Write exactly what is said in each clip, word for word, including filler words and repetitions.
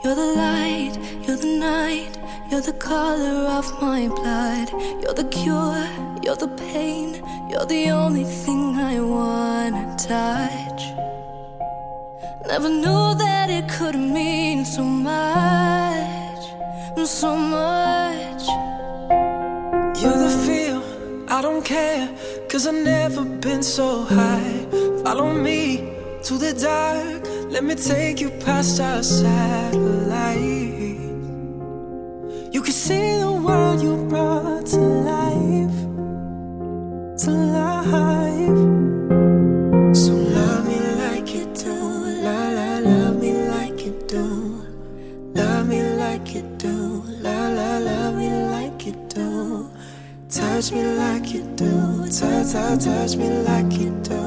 You're the light, you're the night, you're the color of my blood. You're the cure, you're the pain, you're the only thing I wanna touch. Never knew that it could mean so much, so much. You're the feel, I don't care, cause I've never been so high. Follow me to the dark, let me take you past our satellite. You can see the world you brought to life, to life. So love me like you do, la la, love me like you do. Love me like you do, la la, love me like you do. Touch me like you do, touch, touch, touch me like you do.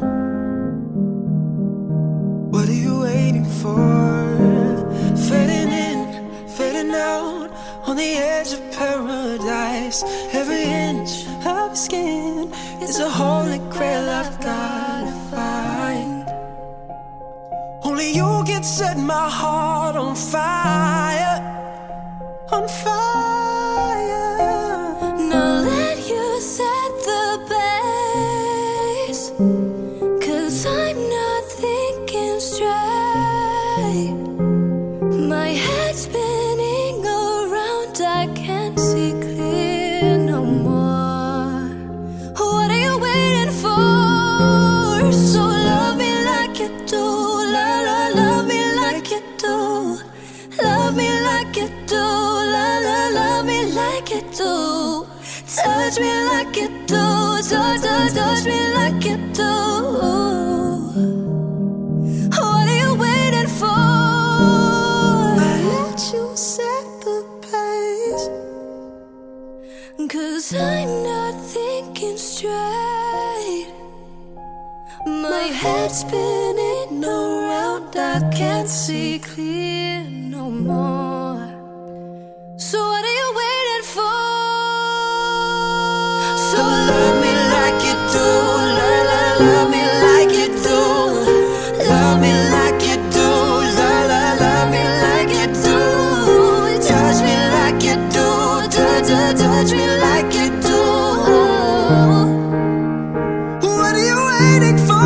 What are you waiting for? Fading in, fading out, on the edge of paradise. Every inch of skin is a holy grail I've gotta find. Only you can set my heart on fire, on fire. Now let you set the pace, cause I'm not thinking straight. My head's spinning around, I can't see clear no more. What are you waiting for? So love me like you do, la la, love me like you do. Love me like you do, la la, love me like you do. Touch me like you do, touch, touch, touch me like you do. What are you waiting for? I let you set the pace, Cause I'm not thinking straight. My head's spinning around, I can't see clear no more. So what are you waiting for? So love me like you do, la la, love me like you do. Love me like you do, la la, love me like you do. Touch me like you do, touch, touch, touch me like you do. What are you waiting for?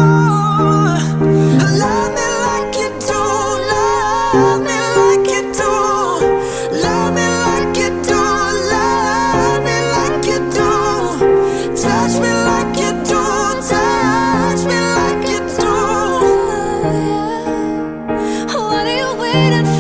Love me like you do, love me like you do. Love me like you do, love me like you do. Touch me like you do, touch me like you do. what are you waiting for?